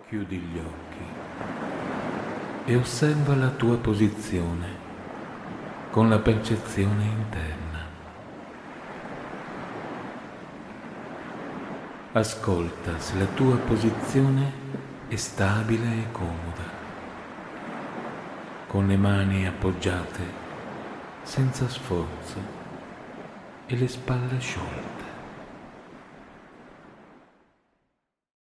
Chiudi gli occhi e osserva la tua posizione con la percezione interna. Ascolta se la tua posizione è stabile e comoda, con le mani appoggiate senza sforzo e le spalle sciolte.